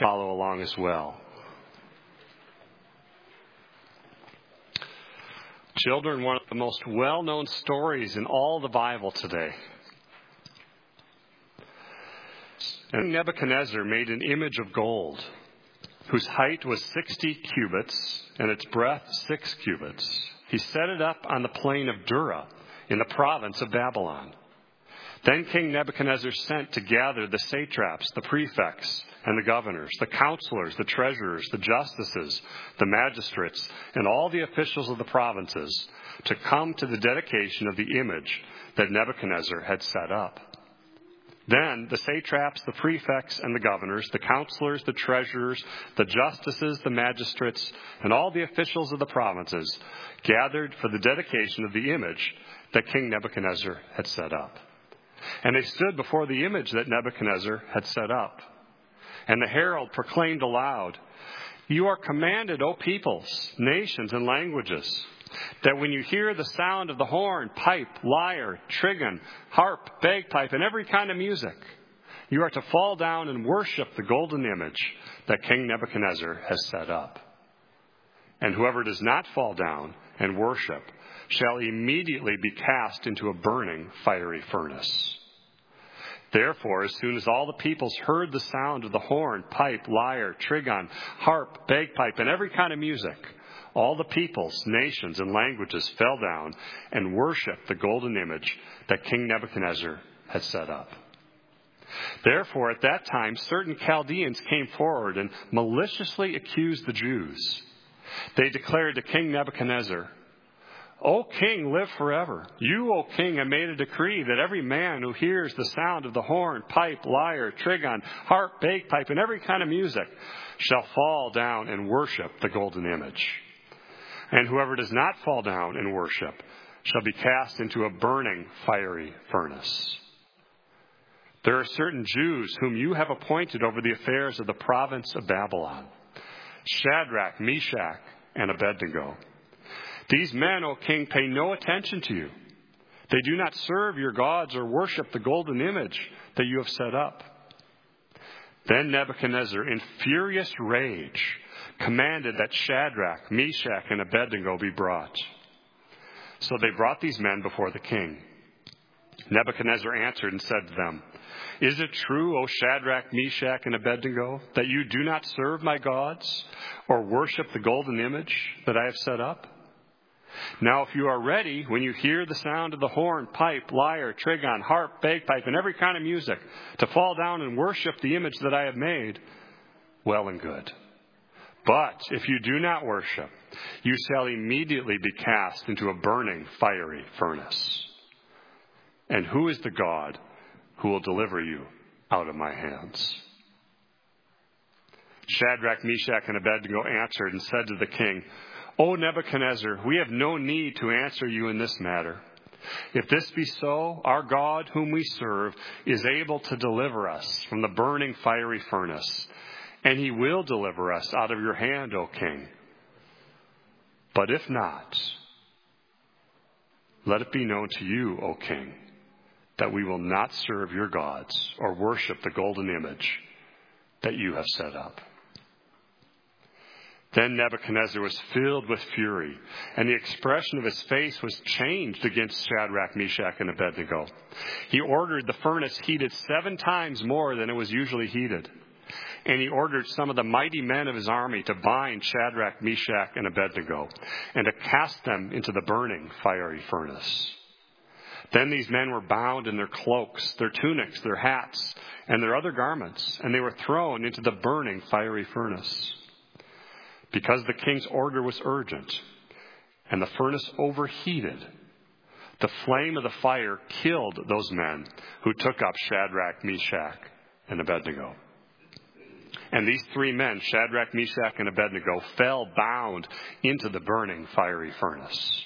follow along as well. Children, one of the most well-known stories in all the Bible today. And Nebuchadnezzar made an image of gold, whose height was 60 cubits and its breadth 6 cubits. He set it up on the plain of Dura in the province of Babylon. Then King Nebuchadnezzar sent to gather the satraps, the prefects, and the governors, the counselors, the treasurers, the justices, the magistrates, and all the officials of the provinces to come to the dedication of the image that Nebuchadnezzar had set up. Then the satraps, the prefects, and the governors, the counselors, the treasurers, the justices, the magistrates, and all the officials of the provinces gathered for the dedication of the image that King Nebuchadnezzar had set up. And they stood before the image that Nebuchadnezzar had set up. And the herald proclaimed aloud, "You are commanded, O peoples, nations, and languages, that when you hear the sound of the horn, pipe, lyre, trigon, harp, bagpipe, and every kind of music, you are to fall down and worship the golden image that King Nebuchadnezzar has set up. And whoever does not fall down and worship shall immediately be cast into a burning fiery furnace." Therefore, as soon as all the peoples heard the sound of the horn, pipe, lyre, trigon, harp, bagpipe, and every kind of music, all the peoples, nations, and languages fell down and worshipped the golden image that King Nebuchadnezzar had set up. Therefore, at that time, certain Chaldeans came forward and maliciously accused the Jews. They declared to King Nebuchadnezzar, "O king, live forever. You, O king, have made a decree that every man who hears the sound of the horn, pipe, lyre, trigon, harp, bagpipe, and every kind of music shall fall down and worship the golden image. And whoever does not fall down and worship shall be cast into a burning fiery furnace. There are certain Jews whom you have appointed over the affairs of the province of Babylon, Shadrach, Meshach, and Abednego. These men, O king, pay no attention to you. They do not serve your gods or worship the golden image that you have set up." Then Nebuchadnezzar, in furious rage, commanded that Shadrach, Meshach, and Abednego be brought. So they brought these men before the king. Nebuchadnezzar answered and said to them, "Is it true, O Shadrach, Meshach, and Abednego, that you do not serve my gods or worship the golden image that I have set up? Now, if you are ready, when you hear the sound of the horn, pipe, lyre, trigon, harp, bagpipe, and every kind of music, to fall down and worship the image that I have made, well and good. But if you do not worship, you shall immediately be cast into a burning fiery furnace. And who is the God who will deliver you out of my hands?" Shadrach, Meshach, and Abednego answered and said to the king, "O Nebuchadnezzar, we have no need to answer you in this matter. If this be so, our God, whom we serve, is able to deliver us from the burning fiery furnace, and he will deliver us out of your hand, O king. But if not, let it be known to you, O king, that we will not serve your gods or worship the golden image that you have set up." Then Nebuchadnezzar was filled with fury, and the expression of his face was changed against Shadrach, Meshach, and Abednego. He ordered the furnace heated 7 times more than it was usually heated. And he ordered some of the mighty men of his army to bind Shadrach, Meshach, and Abednego, and to cast them into the burning fiery furnace. Then these men were bound in their cloaks, their tunics, their hats, and their other garments, and they were thrown into the burning fiery furnace. Because the king's order was urgent, and the furnace overheated, the flame of the fire killed those men who took up Shadrach, Meshach, and Abednego. And these 3 men, Shadrach, Meshach, and Abednego, fell bound into the burning fiery furnace.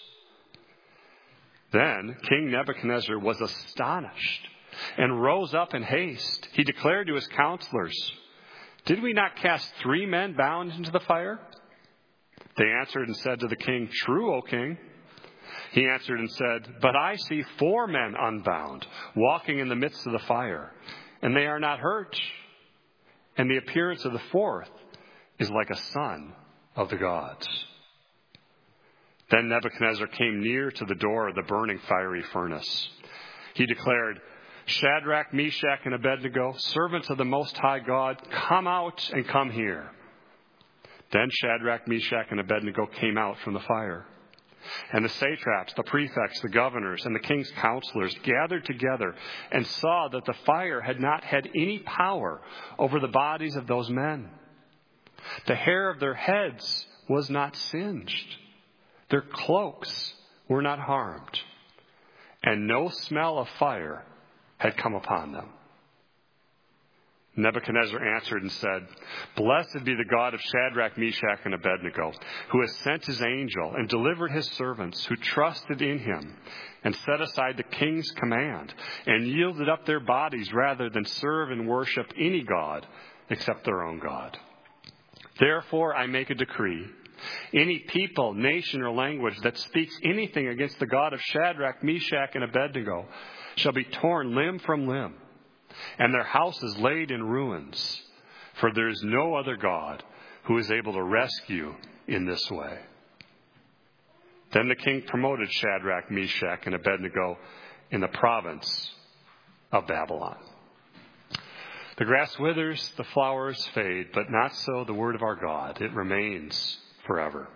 Then King Nebuchadnezzar was astonished and rose up in haste. He declared to his counselors, "Did we not cast 3 men bound into the fire?" They answered and said to the king, "True, O king." He answered and said, "But I see 4 men unbound, walking in the midst of the fire, and they are not hurt." and the appearance of the fourth is like a son of the gods." Then Nebuchadnezzar came near to the door of the burning fiery furnace. He declared, "Shadrach, Meshach, and Abednego, servants of the Most High God, come out and come here." Then Shadrach, Meshach, and Abednego came out from the fire. And the satraps, the prefects, the governors, and the king's counselors gathered together and saw that the fire had not had any power over the bodies of those men. The hair of their heads was not singed. Their cloaks were not harmed. And no smell of fire had come upon them. Nebuchadnezzar answered and said, "Blessed be the God of Shadrach, Meshach, and Abednego, who has sent his angel and delivered his servants who trusted in him and set aside the king's command and yielded up their bodies rather than serve and worship any god except their own God. Therefore I make a decree. Any people, nation, or language that speaks anything against the God of Shadrach, Meshach, and Abednego shall be torn limb from limb, and their houses laid in ruins, for there is no other God who is able to rescue in this way." Then the king promoted Shadrach, Meshach, and Abednego in the province of Babylon. The grass withers, the flowers fade, but not so the word of our God. It remains forever.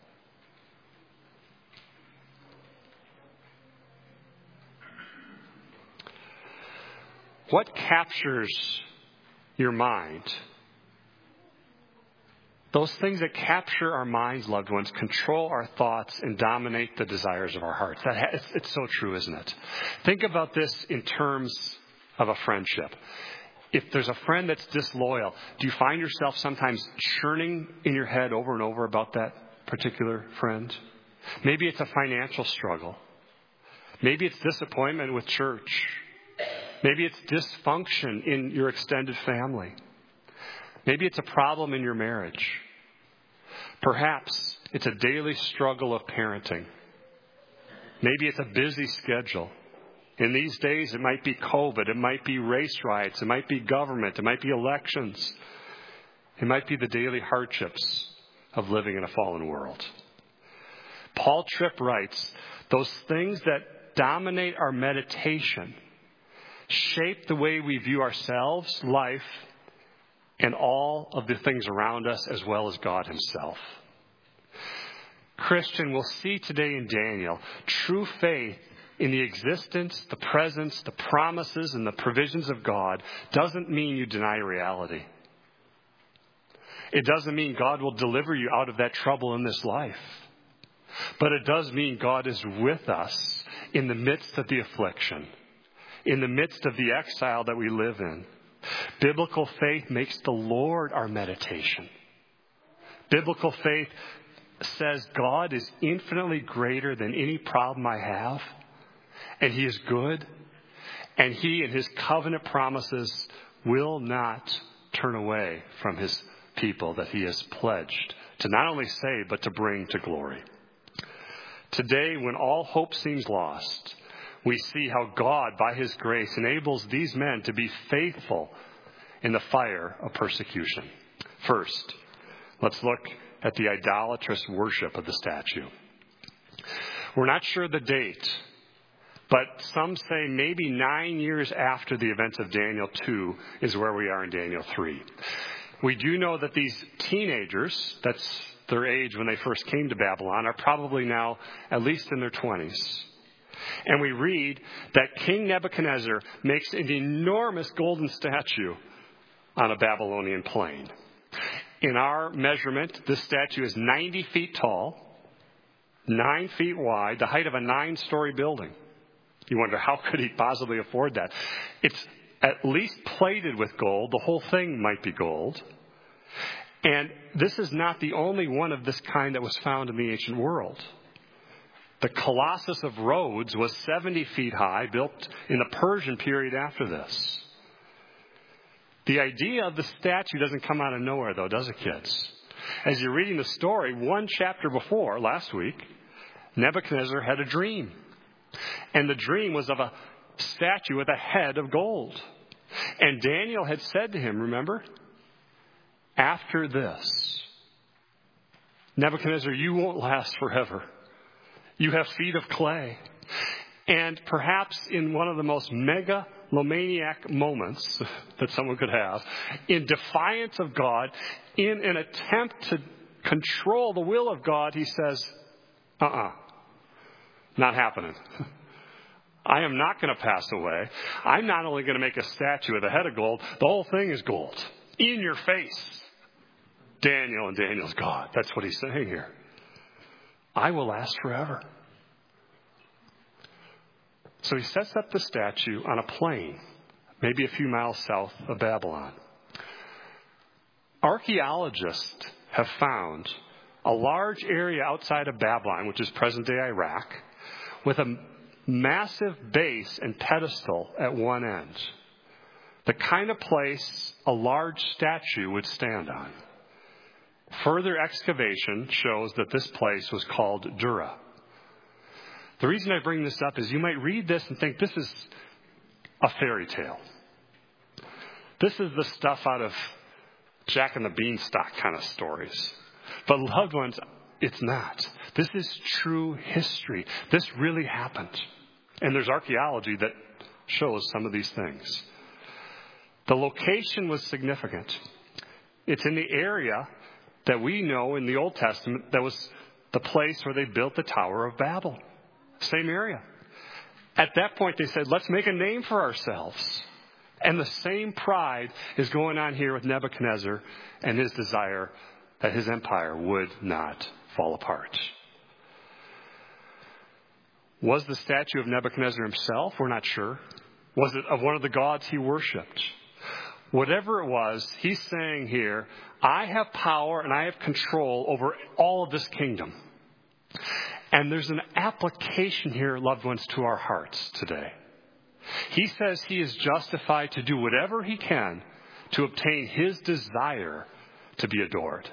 What captures your mind? Those things that capture our minds, loved ones, control our thoughts and dominate the desires of our hearts. It's so true, isn't it? Think about this in terms of a friendship. If there's a friend that's disloyal, do you find yourself sometimes churning in your head over and over about that particular friend? Maybe it's a financial struggle. Maybe it's disappointment with church. Maybe it's dysfunction in your extended family. Maybe it's a problem in your marriage. Perhaps it's a daily struggle of parenting. Maybe it's a busy schedule. In these days, it might be COVID. It might be race riots. It might be government. It might be elections. It might be the daily hardships of living in a fallen world. Paul Tripp writes, "Those things that dominate our meditation shape the way we view ourselves, life, and all of the things around us, as well as God himself." Christian, we'll see today in Daniel, true faith in the existence, the presence, the promises, and the provisions of God doesn't mean you deny reality. It doesn't mean God will deliver you out of that trouble in this life. But it does mean God is with us in the midst of the affliction, in the midst of the exile that we live in. Biblical faith makes the Lord our meditation. Biblical faith says God is infinitely greater than any problem I have, and he is good, and he and his covenant promises will not turn away from his people that he has pledged to not only save, but to bring to glory. Today, when all hope seems lost, we see how God, by his grace, enables these men to be faithful in the fire of persecution. First, let's look at the idolatrous worship of the statue. We're not sure the date, but some say maybe 9 years after the events of Daniel 2 is where we are in Daniel 3. We do know that these teenagers, that's their age when they first came to Babylon, are probably now at least in their 20s. And we read that King Nebuchadnezzar makes an enormous golden statue on a Babylonian plain. In our measurement, this statue is 90 feet tall, 9 feet wide, the height of a 9-story building. You wonder, how could he possibly afford that? It's at least plated with gold. The whole thing might be gold. And this is not the only one of this kind that was found in the ancient world. The Colossus of Rhodes was 70 feet high, built in the Persian period after this. The idea of the statue doesn't come out of nowhere, though, does it, kids? As you're reading the story, one chapter before, last week, Nebuchadnezzar had a dream. And the dream was of a statue with a head of gold. And Daniel had said to him, remember, after this, Nebuchadnezzar, you won't last forever. You have feet of clay. And perhaps in one of the most megalomaniac moments that someone could have, in defiance of God, in an attempt to control the will of God, he says, not happening. I am not going to pass away. I'm not only going to make a statue with a head of gold, the whole thing is gold. In your face. Daniel and Daniel's God. That's what he's saying here. I will last forever. So he sets up the statue on a plain, maybe a few miles south of Babylon. Archaeologists have found a large area outside of Babylon, which is present-day Iraq, with a massive base and pedestal at one end. The kind of place a large statue would stand on. Further excavation shows that this place was called Dura. The reason I bring this up is you might read this and think this is a fairy tale. This is the stuff out of Jack and the Beanstalk kind of stories. But loved ones, it's not. This is true history. This really happened. And there's archaeology that shows some of these things. The location was significant. It's in the area that we know in the Old Testament that was the place where they built the Tower of Babel. Same area. At that point, they said, let's make a name for ourselves. And the same pride is going on here with Nebuchadnezzar and his desire that his empire would not fall apart. Was the statue of Nebuchadnezzar himself? We're not sure. Was it of one of the gods he worshipped? Whatever it was, he's saying here, I have power and I have control over all of this kingdom. And there's an application here, loved ones, to our hearts today. He says he is justified to do whatever he can to obtain his desire to be adored.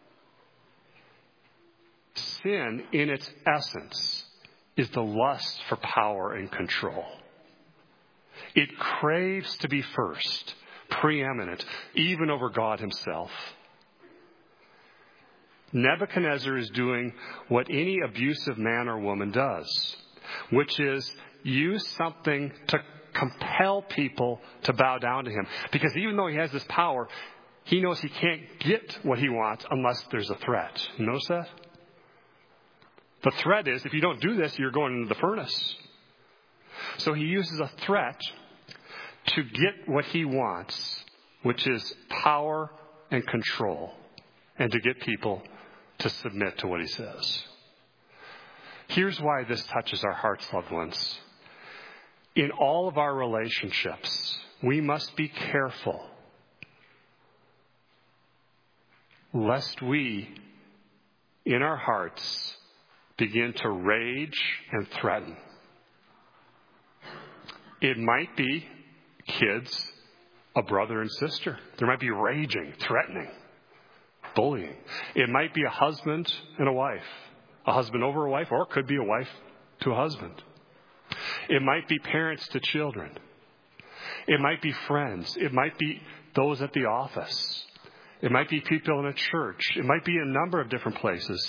Sin, in its essence, is the lust for power and control. It craves to be first, preeminent, even over God himself. Nebuchadnezzar is doing what any abusive man or woman does, which is use something to compel people to bow down to him. Because even though he has this power, he knows he can't get what he wants unless there's a threat. You notice that? The threat is, if you don't do this, you're going into the furnace. So he uses a threat to get what he wants, which is power and control, and to get people to submit to what he says. Here's why this touches our hearts, loved ones. In all of our relationships, we must be careful lest we, in our hearts, begin to rage and threaten. It might be kids, a brother and sister. There might be raging, threatening, bullying. It might be a husband and a wife. A husband over a wife, or it could be a wife to a husband. It might be parents to children. It might be friends. It might be those at the office. It might be people in a church. It might be a number of different places.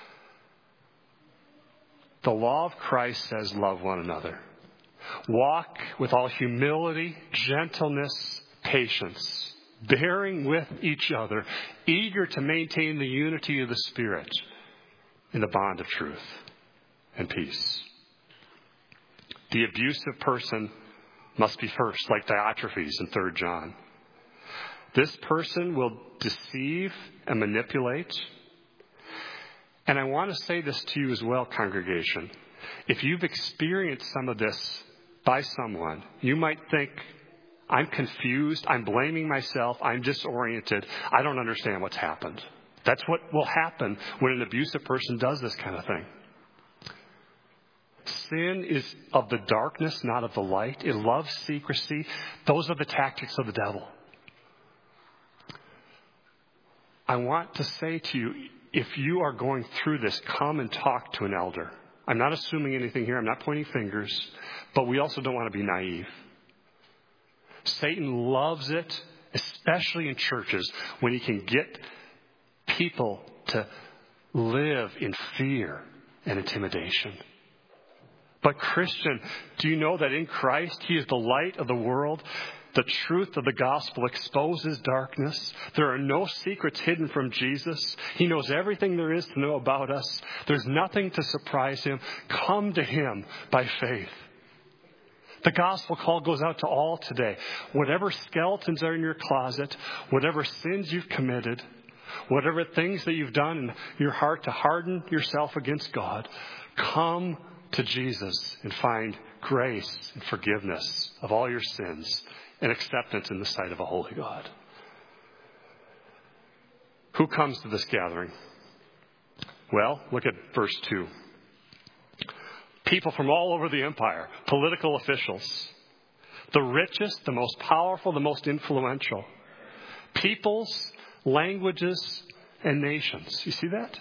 The law of Christ says, love one another. Walk with all humility, gentleness, patience, bearing with each other, eager to maintain the unity of the Spirit in the bond of truth and peace. The abusive person must be first, like Diotrephes in 3 John. This person will deceive and manipulate. And I want to say this to you as well, congregation. If you've experienced some of this by someone, you might think, I'm confused, I'm blaming myself, I'm disoriented, I don't understand what's happened. That's what will happen when an abusive person does this kind of thing. Sin is of the darkness, not of the light. It loves secrecy. Those are the tactics of the devil. I want to say to you, if you are going through this, come and talk to an elder. I'm not assuming anything here. I'm not pointing fingers. But we also don't want to be naive. Satan loves it especially in churches, when he can get people to live in fear and intimidation. But Christian, do you know that in Christ, he is the light of the world? The truth of the gospel exposes darkness. There are no secrets hidden from Jesus. He knows everything there is to know about us. There's nothing to surprise him. Come to him by faith. The gospel call goes out to all today. Whatever skeletons are in your closet, whatever sins you've committed, whatever things that you've done in your heart to harden yourself against God, come to Jesus and find grace and forgiveness of all your sins and acceptance in the sight of a holy God. Who comes to this gathering? Well, look at verse 2. People from all over the empire, political officials, the richest, the most powerful, the most influential, peoples, languages, and nations. You see that?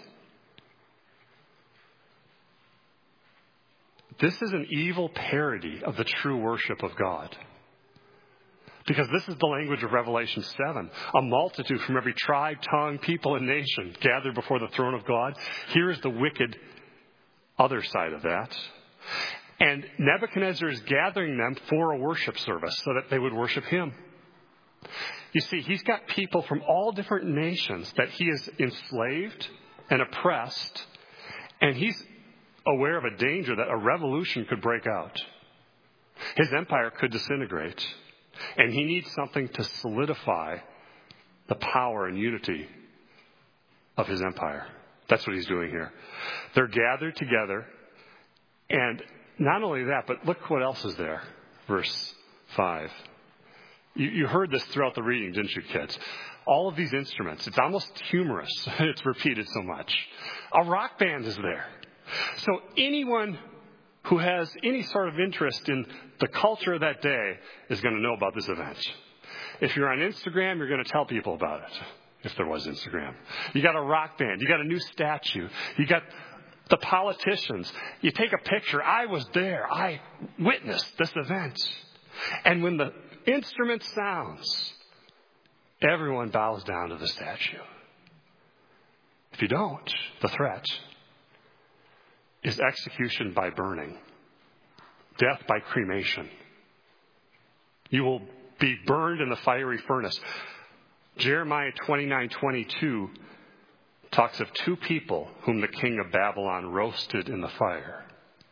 This is an evil parody of the true worship of God. Because this is the language of Revelation 7. A multitude from every tribe, tongue, people, and nation gathered before the throne of God. Here's the wicked other side of that. And Nebuchadnezzar is gathering them for a worship service so that they would worship him. You see, he's got people from all different nations that he has enslaved and oppressed. And he's aware of a danger that a revolution could break out. His empire could disintegrate. And he needs something to solidify the power and unity of his empire. That's what he's doing here. They're gathered together. And not only that, but look what else is there. Verse 5. You heard this throughout the reading, didn't you, kids? All of these instruments. It's almost humorous. It's repeated so much. A rock band is there. So anyone who has any sort of interest in the culture of that day is going to know about this event. If you're on Instagram, you're going to tell people about it. If there was Instagram. You got a rock band. You got a new statue. You got the politicians. You take a picture. I was there. I witnessed this event. And when the instrument sounds, everyone bows down to the statue. If you don't, the threat is execution by burning, death by cremation. You will be burned in the fiery furnace. Jeremiah 29:22 talks of two people whom the king of Babylon roasted in the fire.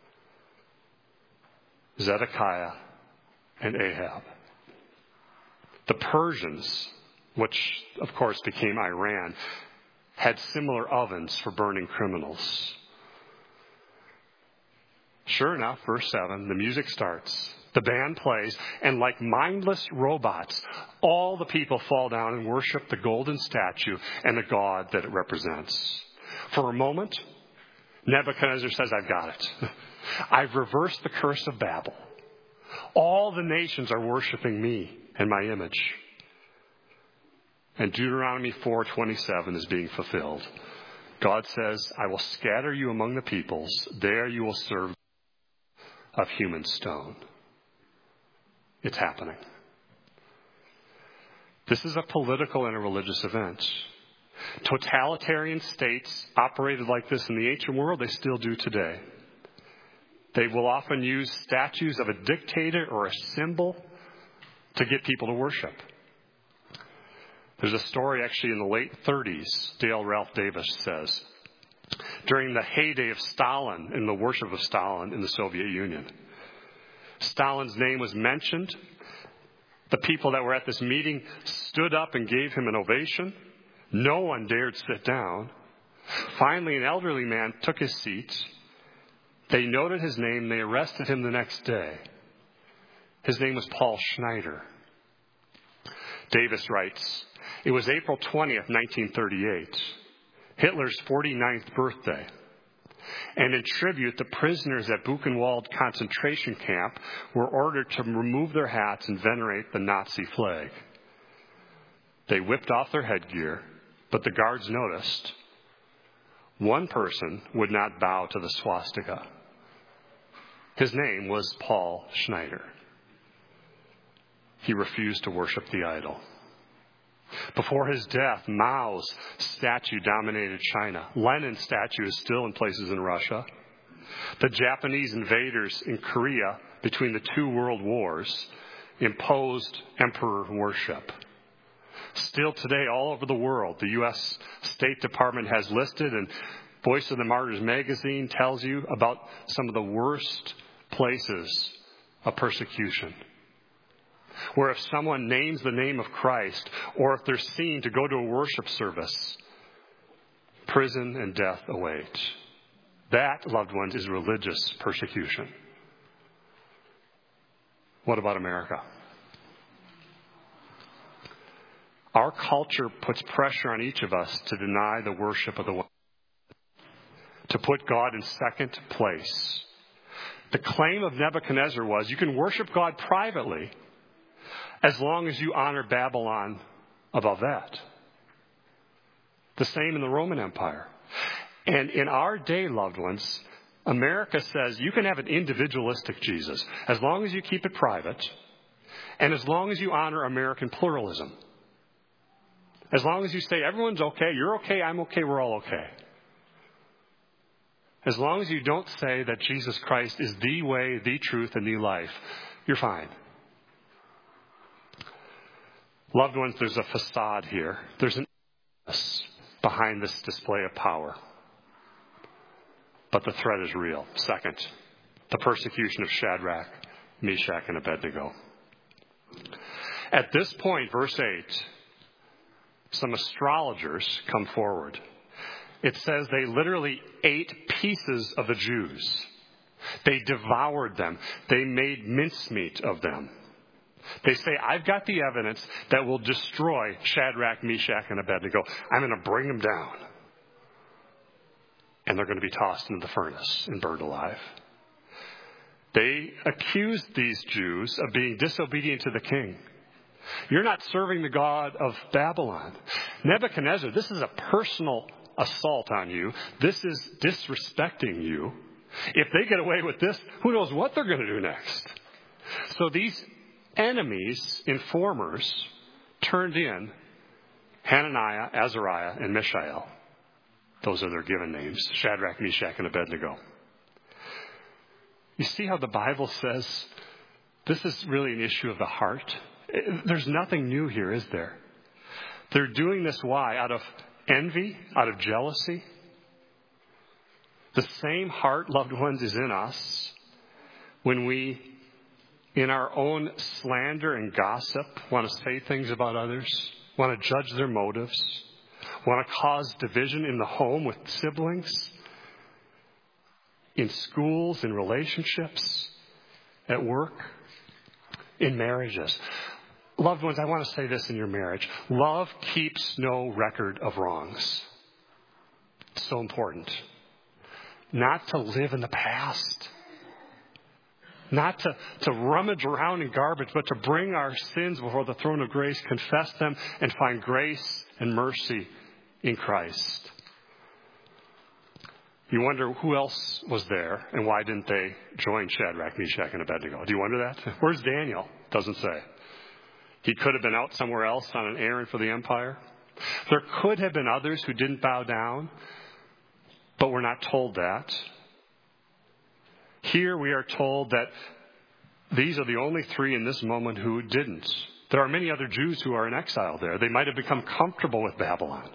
Zedekiah and Ahab. The Persians, which of course became Iran, had similar ovens for burning criminals. Sure enough, verse 7, the music starts. The band plays, and like mindless robots, all the people fall down and worship the golden statue and the God that it represents. For a moment, Nebuchadnezzar says, I've got it. I've reversed the curse of Babel. All the nations are worshiping me and my image. And Deuteronomy 4:27 is being fulfilled. God says, I will scatter you among the peoples. There you will serve of human stone. It's happening. This is a political and a religious event. Totalitarian states operated like this in the ancient world. They still do today. They will often use statues of a dictator or a symbol to get people to worship. There's a story actually in the late 30s, Dale Ralph Davis says, during the heyday of Stalin and the worship of Stalin in the Soviet Union. Stalin's name was mentioned. The people that were at this meeting stood up and gave him an ovation. No one dared sit down. Finally, an elderly man took his seat. They noted his name. They arrested him the next day. His name was Paul Schneider. Davis writes, it was April 20th, 1938, Hitler's 49th birthday. And in tribute, the prisoners at Buchenwald concentration camp were ordered to remove their hats and venerate the Nazi flag. They whipped off their headgear, but the guards noticed one person would not bow to the swastika. His name was Paul Schneider. He refused to worship the idol. Before his death, Mao's statue dominated China. Lenin's statue is still in places in Russia. The Japanese invaders in Korea between the two world wars imposed emperor worship. Still today, all over the world, the U.S. State Department has listed, and Voice of the Martyrs magazine tells you about some of the worst places of persecution, where if someone names the name of Christ, or if they're seen to go to a worship service, prison and death await. That, loved ones, is religious persecution. What about America? Our culture puts pressure on each of us to deny the worship of the one, to put God in second place. The claim of Nebuchadnezzar was, you can worship God privately as long as you honor Babylon above that. The same in the Roman Empire. And in our day, loved ones, America says you can have an individualistic Jesus as long as you keep it private and as long as you honor American pluralism. As long as you say everyone's okay, you're okay, I'm okay, we're all okay. As long as you don't say that Jesus Christ is the way, the truth, and the life, you're fine. Loved ones, there's a facade here. There's an behind this display of power. But the threat is real. Second, the persecution of Shadrach, Meshach, and Abednego. At this point, verse 8, some astrologers come forward. It says they literally ate pieces of the Jews. They devoured them. They made mincemeat of them. They say, I've got the evidence that will destroy Shadrach, Meshach, and Abednego. I'm going to bring them down. And they're going to be tossed into the furnace and burned alive. They accused these Jews of being disobedient to the king. You're not serving the God of Babylon. Nebuchadnezzar, this is a personal assault on you. This is disrespecting you. If they get away with this, who knows what they're going to do next? So these enemies, informers, turned in Hananiah, Azariah, and Mishael. Those are their given names, Shadrach, Meshach, and Abednego. You see how the Bible says this is really an issue of the heart? There's nothing new here, is there? They're doing this why? Out of envy? Out of jealousy? The same heart, loved ones, is in us when we, in our own slander and gossip, want to say things about others, want to judge their motives, want to cause division in the home with siblings, in schools, in relationships, at work, in marriages. Loved ones, I want to say this in your marriage. Love keeps no record of wrongs. It's so important. Not to live in the past. Not to rummage around in garbage, but to bring our sins before the throne of grace, confess them, and find grace and mercy in Christ. You wonder who else was there and why didn't they join Shadrach, Meshach, and Abednego? Do you wonder that? Where's Daniel? Doesn't say. He could have been out somewhere else on an errand for the empire. There could have been others who didn't bow down, but we're not told that. Here we are told that these are the only three in this moment who didn't. There are many other Jews who are in exile there. They might have become comfortable with Babylon.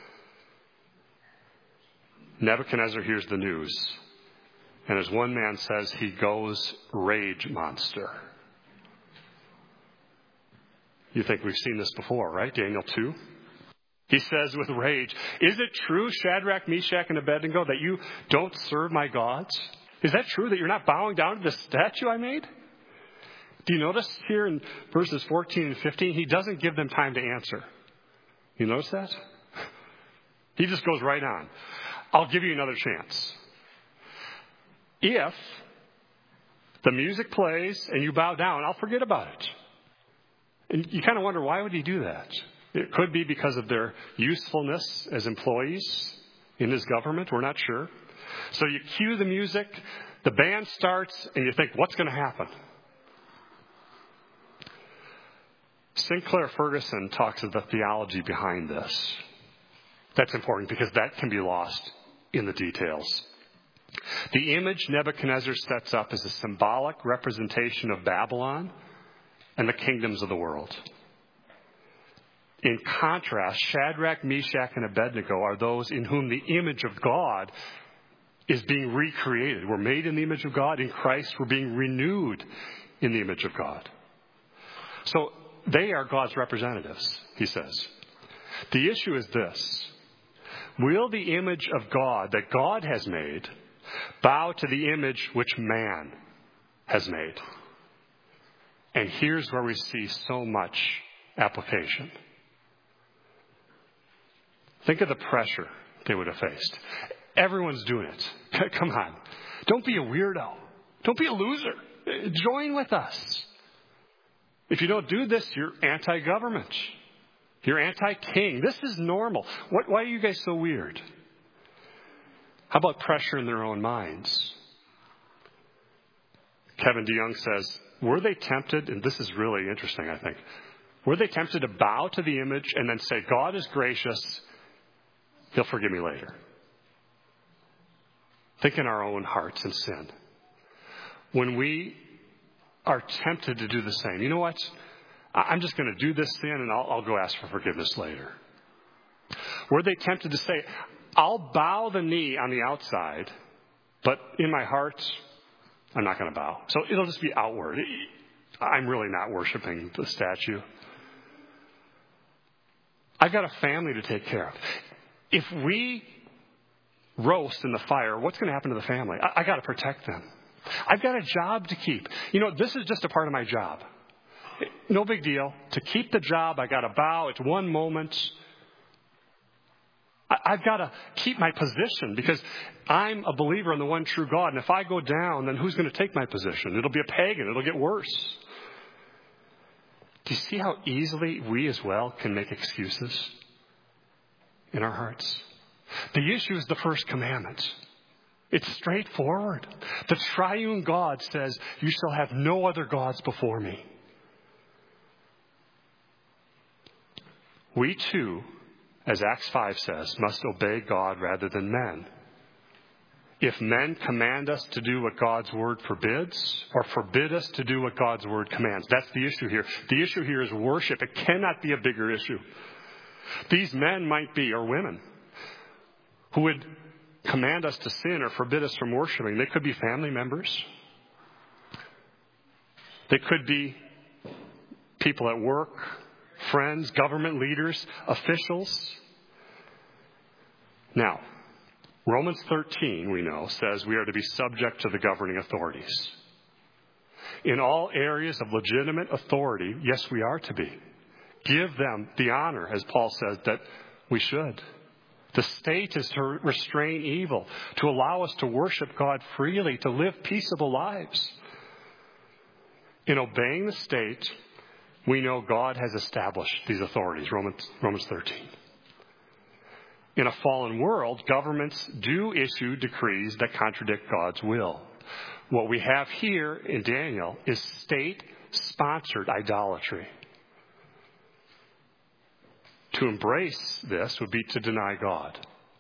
Nebuchadnezzar hears the news, and as one man says, he goes rage monster. You think we've seen this before, right? Daniel 2. He says with rage, is it true, Shadrach, Meshach, and Abednego, that you don't serve my gods? Is that true, that you're not bowing down to the statue I made? Do you notice here in verses 14 and 15, he doesn't give them time to answer. You notice that? He just goes right on. I'll give you another chance. If the music plays and you bow down, I'll forget about it. And you kind of wonder, why would he do that? It could be because of their usefulness as employees in his government. We're not sure. So you cue the music, the band starts, and you think, what's going to happen? Sinclair Ferguson talks of the theology behind this. That's important because that can be lost in the details. The image Nebuchadnezzar sets up is a symbolic representation of Babylon and the kingdoms of the world. In contrast, Shadrach, Meshach, and Abednego are those in whom the image of God is being recreated. We're made in the image of God. In Christ, we're being renewed in the image of God. So they are God's representatives, he says. The issue is this. Will the image of God that God has made bow to the image which man has made? And here's where we see so much application. Think of the pressure they would have faced. Everyone's doing it. Come on. Don't be a weirdo. Don't be a loser. Join with us. If you don't do this, you're anti-government. You're anti-king. This is normal. Why are you guys so weird? How about pressure in their own minds? Kevin DeYoung says, were they tempted, and this is really interesting, I think, were they tempted to bow to the image and then say, God is gracious, he'll forgive me later? Think in our own hearts and sin. When we are tempted to do the same, you know what? I'm just going to do this sin and I'll go ask for forgiveness later. Were they tempted to say, I'll bow the knee on the outside, but in my heart, I'm not going to bow. So it'll just be outward. I'm really not worshiping the statue. I've got a family to take care of. If we roast in the fire, what's going to happen to the family? I got to protect them. I've got a job to keep. You know, this is just a part of my job. No big deal. To keep the job, I got to bow. It's one moment. I've got to keep my position because I'm a believer in the one true God. And if I go down, then who's going to take my position? It'll be a pagan. It'll get worse. Do you see how easily we as well can make excuses in our hearts? The issue is the first commandment. It's straightforward. The triune God says, you shall have no other gods before me. We too, as Acts 5 says, must obey God rather than men. If men command us to do what God's word forbids, or forbid us to do what God's word commands, that's the issue here. The issue here is worship. It cannot be a bigger issue. These men might be, or women, who would command us to sin or forbid us from worshiping. They could be family members. They could be people at work, friends, government leaders, officials. Now, Romans 13, we know, says we are to be subject to the governing authorities. In all areas of legitimate authority, yes, we are to be. Give them the honor, as Paul says, that we should. The state is to restrain evil, to allow us to worship God freely, to live peaceable lives. In obeying the state, we know God has established these authorities, Romans 13. In a fallen world, governments do issue decrees that contradict God's will. What we have here in Daniel is state-sponsored idolatry. To embrace this would be to deny God.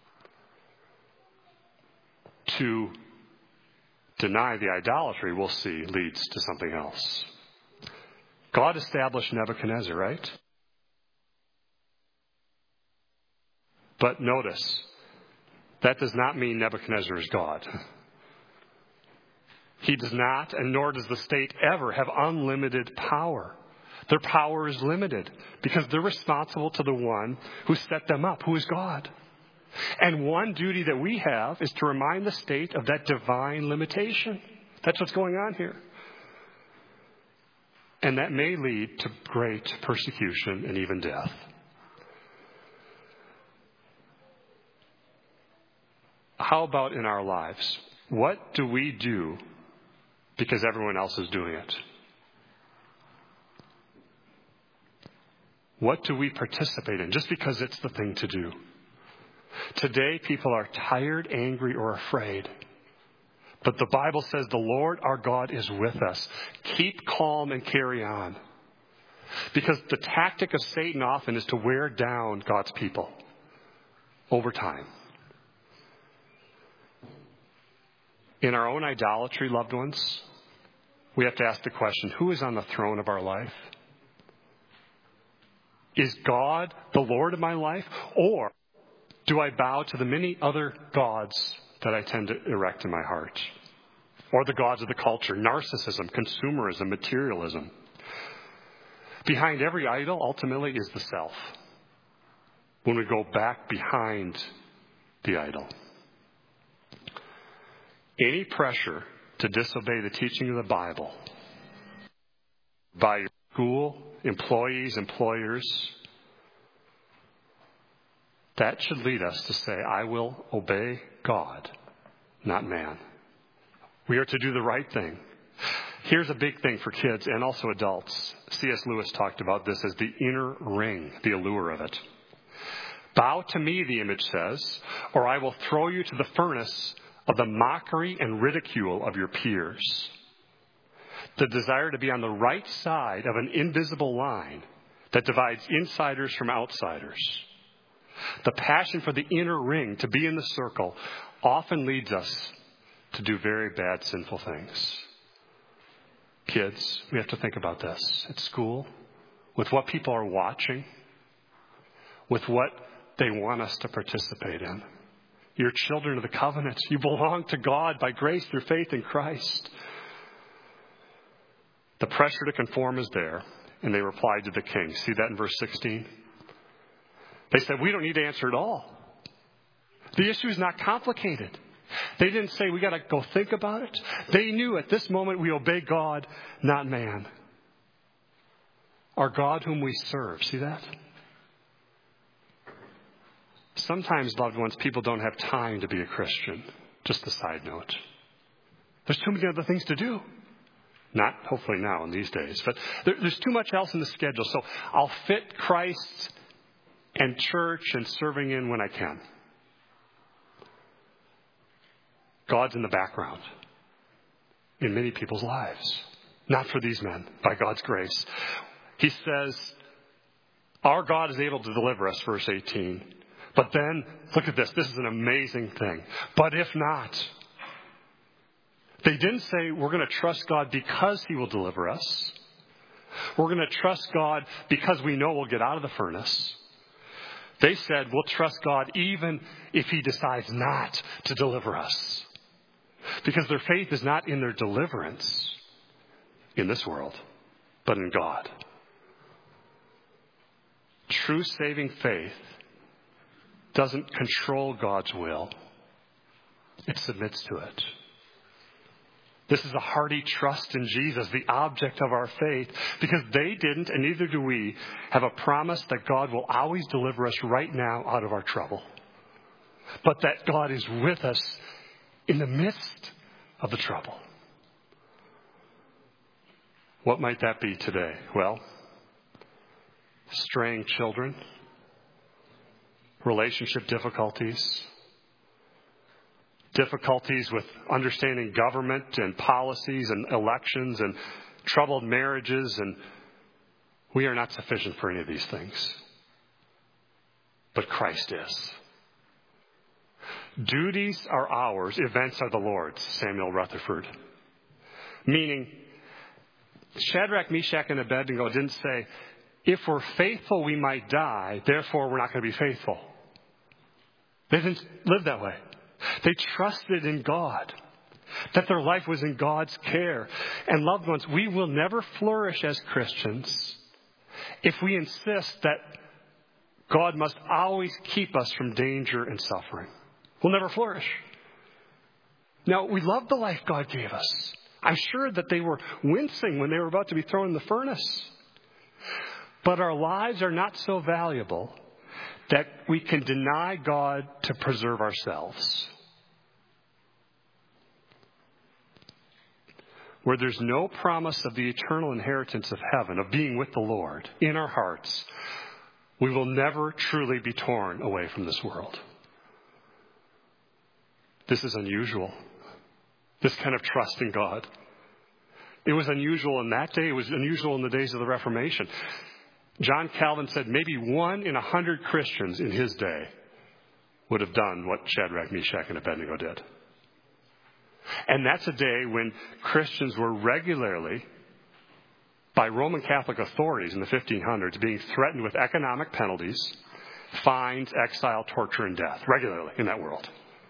To deny the idolatry, we'll see, leads to something else. God established Nebuchadnezzar, right? But notice, that does not mean Nebuchadnezzar is God. He does not, and nor does the state ever, have unlimited power. Their power is limited because they're responsible to the one who set them up, who is God. And one duty that we have is to remind the state of that divine limitation. That's what's going on here. And that may lead to great persecution and even death. How about in our lives? What do we do because everyone else is doing it? What do we participate in just because it's the thing to do? Today, people are tired, angry, or afraid. But the Bible says the Lord our God is with us. Keep calm and carry on. Because the tactic of Satan often is to wear down God's people over time. In our own idolatry, loved ones, we have to ask the question, who is on the throne of our life? Is God the Lord of my life? Or do I bow to the many other gods that I tend to erect in my heart? Or the gods of the culture, narcissism, consumerism, materialism. Behind every idol, ultimately, is the self. When we go back behind the idol. Any pressure to disobey the teaching of the Bible by your school, employees, employers, that should lead us to say, I will obey God, not man. We are to do the right thing. Here's a big thing for kids and also adults. C.S. Lewis talked about this as the inner ring, the allure of it. Bow to me, the image says, or I will throw you to the furnace of the mockery and ridicule of your peers. The desire to be on the right side of an invisible line that divides insiders from outsiders. The passion for the inner ring, to be in the circle, often leads us to do very bad, sinful things. Kids, we have to think about this. At school, with what people are watching, with what they want us to participate in. You're children of the covenant. You belong to God by grace through faith in Christ. The pressure to conform is there, and they replied to the king. See that in verse 16? They said, we don't need to answer at all. The issue is not complicated. They didn't say, we got to go think about it. They knew at this moment we obey God, not man. Our God whom we serve. See that? Sometimes, loved ones, people don't have time to be a Christian. Just a side note. There's too many other things to do. Not hopefully now in these days, but there's too much else in the schedule. So I'll fit Christ and church and serving in when I can. God's in the background in many people's lives. Not for these men, by God's grace. He says, our God is able to deliver us, verse 18. But then, look at this. This is an amazing thing. But if not, they didn't say we're going to trust God because He will deliver us. We're going to trust God because we know we'll get out of the furnace. They said we'll trust God even if He decides not to deliver us. Because their faith is not in their deliverance in this world, but in God. True saving faith doesn't control God's will. It submits to it. This is a hearty trust in Jesus, the object of our faith, because they didn't, and neither do we, have a promise that God will always deliver us right now out of our trouble. But that God is with us in the midst of the trouble. What might that be today? Well, straying children, relationship difficulties, difficulties with understanding government and policies and elections and troubled marriages, and we are not sufficient for any of these things. But Christ is. Duties are ours, events are the Lord's, Samuel Rutherford. Meaning, Shadrach, Meshach, and Abednego didn't say, if we're faithful, we might die, therefore we're not going to be faithful. They didn't live that way. They trusted in God, that their life was in God's care. And loved ones, we will never flourish as Christians if we insist that God must always keep us from danger and suffering. We'll never flourish. Now, we love the life God gave us. I'm sure that they were wincing when they were about to be thrown in the furnace. But our lives are not so valuable that we can deny God to preserve ourselves. Where there's no promise of the eternal inheritance of heaven, of being with the Lord in our hearts, we will never truly be torn away from this world. This is unusual. This kind of trust in God. It was unusual in that day. It was unusual in the days of the Reformation. John Calvin said maybe 1 in 100 Christians in his day would have done what Shadrach, Meshach, and Abednego did. And that's a day when Christians were regularly, by Roman Catholic authorities in the 1500s, being threatened with economic penalties, fines, exile, torture, and death, regularly in that world.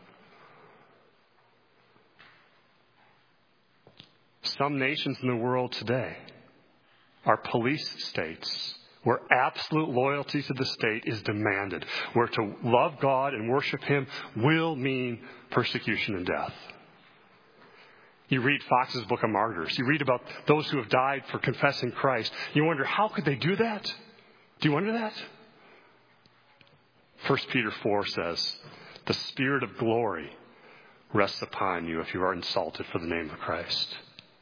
Some nations in the world today are police states where absolute loyalty to the state is demanded, where to love God and worship Him will mean persecution and death. You read Fox's Book of Martyrs. You read about those who have died for confessing Christ. You wonder, how could they do that? Do you wonder that? 1 Peter 4 says, the Spirit of glory rests upon you if you are insulted for the name of Christ.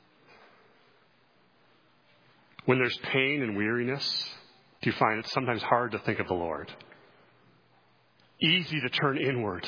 When there's pain and weariness, do you find it sometimes hard to think of the Lord? Easy to turn inward.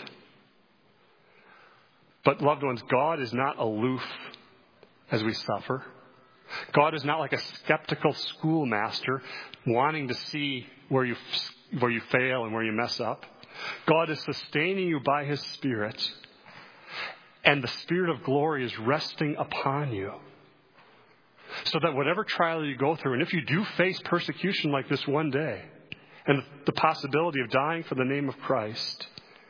But loved ones, God is not aloof as we suffer. God is not like a skeptical schoolmaster wanting to see where you fail and where you mess up. God is sustaining you by His Spirit. And the Spirit of glory is resting upon you. So that whatever trial you go through, and if you do face persecution like this one day, and the possibility of dying for the name of Christ,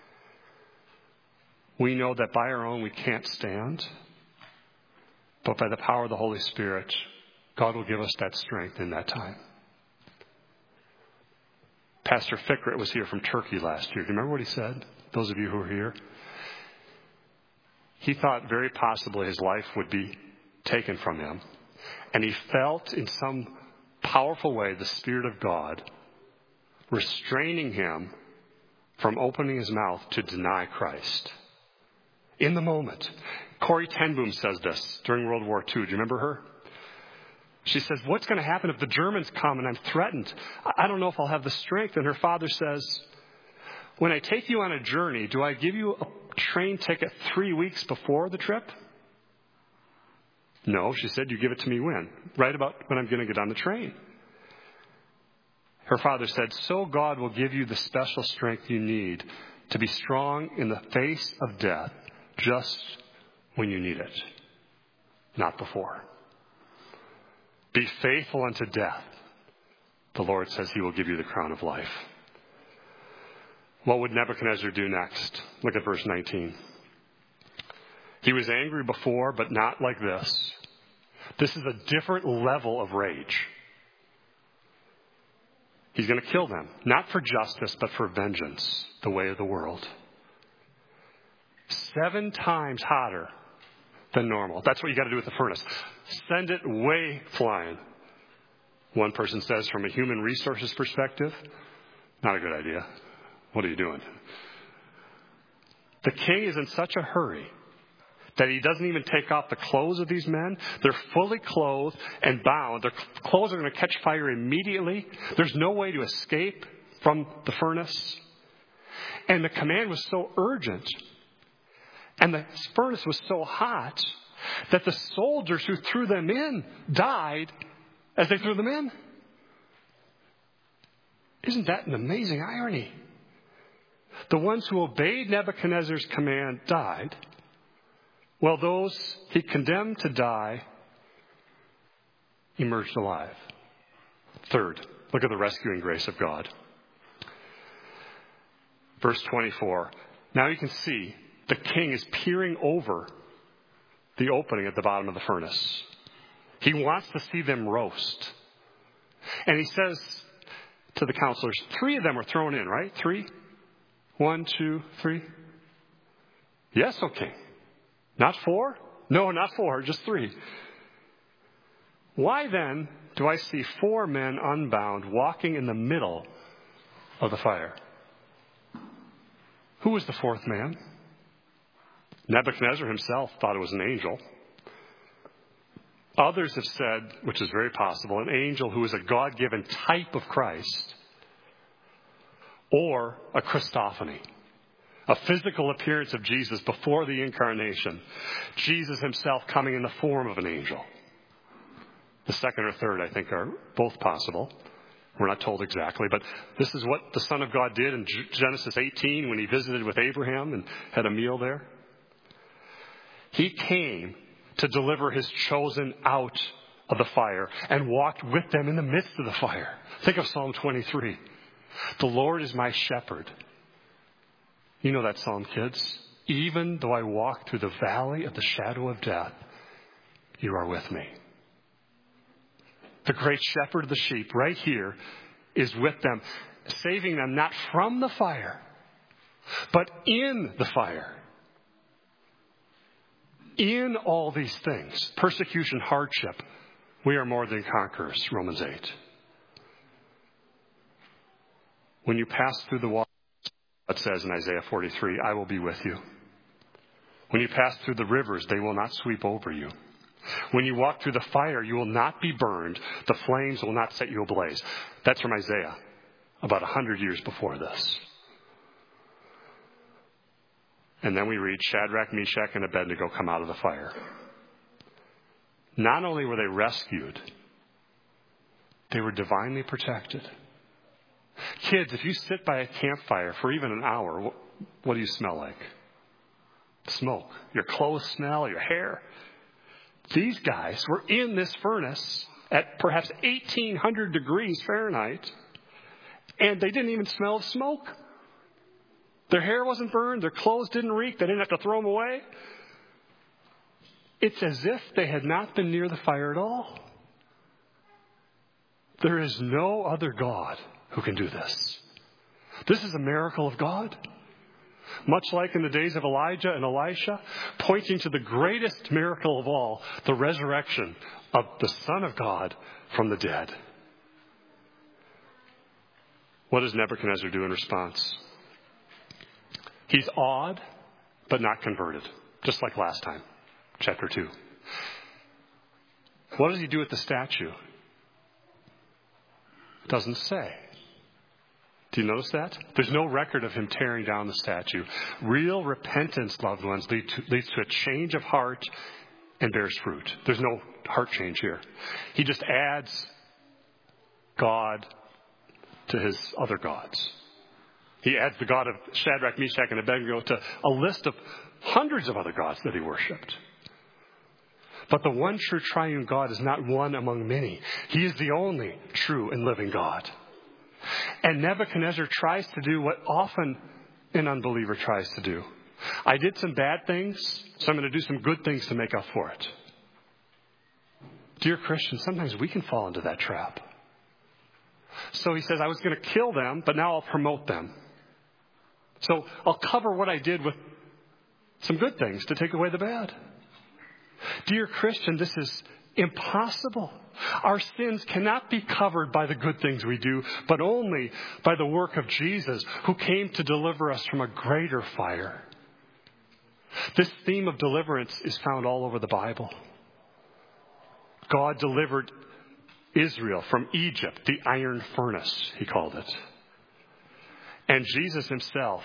we know that by our own we can't stand. But by the power of the Holy Spirit, God will give us that strength in that time. Pastor Fikret was here from Turkey last year. Do you remember what he said? Those of you who were here. He thought very possibly his life would be taken from him. And he felt in some powerful way the Spirit of God restraining him from opening his mouth to deny Christ. In the moment. Corrie ten Boom says this during World War II. Do you remember her? She says, what's going to happen if the Germans come and I'm threatened? I don't know if I'll have the strength. And her father says, when I take you on a journey, do I give you a train ticket 3 weeks before the trip? No, she said, you give it to me when? Right about when I'm going to get on the train. Her father said, so God will give you the special strength you need to be strong in the face of death just when you need it, not before. Be faithful unto death. The Lord says He will give you the crown of life. What would Nebuchadnezzar do next? Look at verse 19. He was angry before, but not like this. This is a different level of rage. He's going to kill them, not for justice, but for vengeance, the way of the world. 7 times hotter than normal. That's what you got to do with the furnace. Send it way flying. One person says from a human resources perspective, not a good idea. What are you doing? The king is in such a hurry that he doesn't even take off the clothes of these men. They're fully clothed and bound. Their clothes are going to catch fire immediately. There's no way to escape from the furnace. And the command was so urgent. And the furnace was so hot that the soldiers who threw them in died as they threw them in. Isn't that an amazing irony? The ones who obeyed Nebuchadnezzar's command died, while those he condemned to die emerged alive. Third, look at the rescuing grace of God. Verse 24. Now you can see the king is peering over the opening at the bottom of the furnace. He wants to see them roast. And he says to the counselors, 3 of them were thrown in, right? 3? 1, 2, 3. Yes, O king. Not 4? No, not 4, just 3. Why then do I see 4 men unbound walking in the middle of the fire? Who was the 4th man? Nebuchadnezzar himself thought it was an angel. Others have said, which is very possible, an angel who is a God-given type of Christ, or a Christophany, a physical appearance of Jesus before the incarnation, Jesus himself coming in the form of an angel. The second or third, I think, are both possible. We're not told exactly, but this is what the Son of God did in Genesis 18 when he visited with Abraham and had a meal there. He came to deliver his chosen out of the fire and walked with them in the midst of the fire. Think of Psalm 23. The Lord is my shepherd. You know that psalm, kids. Even though I walk through the valley of the shadow of death, you are with me. The great shepherd of the sheep right here is with them, saving them not from the fire, but in the fire. In all these things, persecution, hardship, we are more than conquerors, Romans 8. When you pass through the water, it says in Isaiah 43, I will be with you. When you pass through the rivers, they will not sweep over you. When you walk through the fire, you will not be burned. The flames will not set you ablaze. That's from Isaiah, about 100 years before this. And then we read Shadrach, Meshach, and Abednego come out of the fire. Not only were they rescued, they were divinely protected. Kids, if you sit by a campfire for even an hour, what do you smell like? Smoke. Your clothes smell, your hair. These guys were in this furnace at perhaps 1,800 degrees Fahrenheit, and they didn't even smell of smoke. Their hair wasn't burned. Their clothes didn't reek. They didn't have to throw them away. It's as if they had not been near the fire at all. There is no other God who can do this. This is a miracle of God. Much like in the days of Elijah and Elisha, pointing to the greatest miracle of all, the resurrection of the Son of God from the dead. What does Nebuchadnezzar do in response? He's awed, but not converted, just like last time, chapter 2. What does he do with the statue? Doesn't say. Do you notice that? There's no record of him tearing down the statue. Real repentance, loved ones, leads to a change of heart and bears fruit. There's no heart change here. He just adds God to his other gods. He adds the God of Shadrach, Meshach, and Abednego to a list of hundreds of other gods that he worshipped. But the one true triune God is not one among many. He is the only true and living God. And Nebuchadnezzar tries to do what often an unbeliever tries to do. I did some bad things, so I'm going to do some good things to make up for it. Dear Christians, sometimes we can fall into that trap. So he says, I was going to kill them, but now I'll promote them. So I'll cover what I did with some good things to take away the bad. Dear Christian, this is impossible. Our sins cannot be covered by the good things we do, but only by the work of Jesus, who came to deliver us from a greater fire. This theme of deliverance is found all over the Bible. God delivered Israel from Egypt, the iron furnace, he called it. And Jesus himself,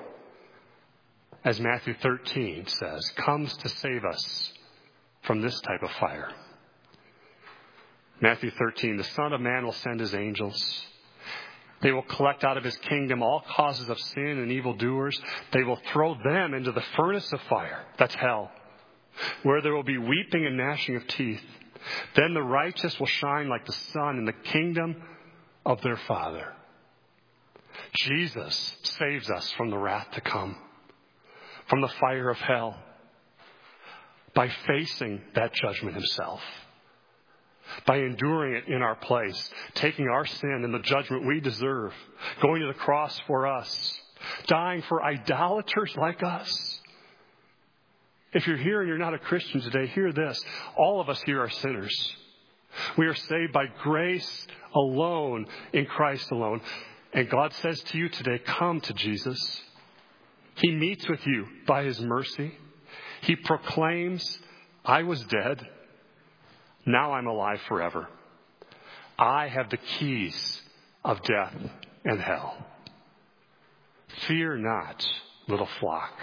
as Matthew 13 says, comes to save us from this type of fire. Matthew 13, the Son of Man will send his angels. They will collect out of his kingdom all causes of sin and evildoers. They will throw them into the furnace of fire. That's hell, where there will be weeping and gnashing of teeth. Then the righteous will shine like the sun in the kingdom of their Father. Jesus saves us from the wrath to come, from the fire of hell, by facing that judgment himself, by enduring it in our place, taking our sin and the judgment we deserve, going to the cross for us, dying for idolaters like us. If you're here and you're not a Christian today, hear this. All of us here are sinners. We are saved by grace alone, in Christ alone. And God says to you today, come to Jesus. He meets with you by his mercy. He proclaims, I was dead. Now I'm alive forever. I have the keys of death and hell. Fear not, little flock.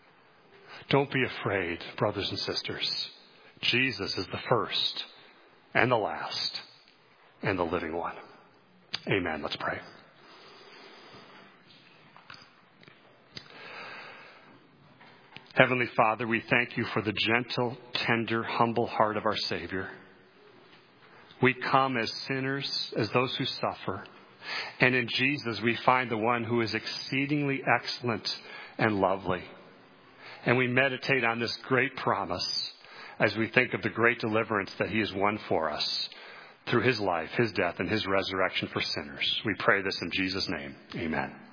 Don't be afraid, brothers and sisters. Jesus is the first and the last and the living one. Amen. Let's pray. Heavenly Father, we thank you for the gentle, tender, humble heart of our Savior. We come as sinners, as those who suffer. And in Jesus, we find the one who is exceedingly excellent and lovely. And we meditate on this great promise as we think of the great deliverance that he has won for us through his life, his death, and his resurrection for sinners. We pray this in Jesus' name. Amen.